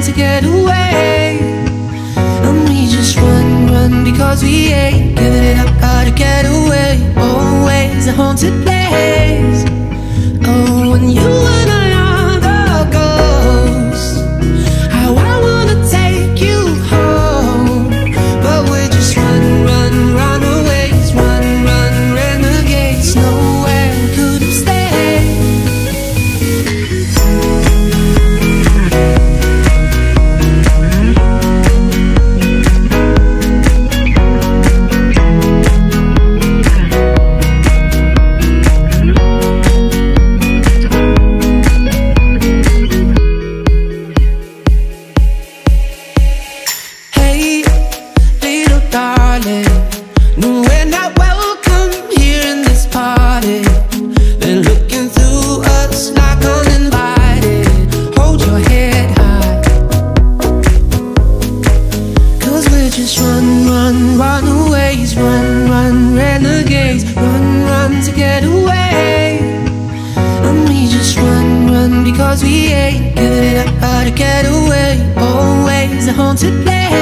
to get away. And we just run because we ain't giving it up, how to get away. Always a haunted place. Oh, when you and another ghost, how I wanna take you home. But we're just runaways, run, renegades. Nowhere we could have stayed. Hey, little darling, no, we're not welcome here in this party. They're looking through us like uninvited. Hold your head high, 'cause we're just runaways, run, renegades. Run to get away. And we just run because we ain't giving it up, how to get away. Always a haunted place.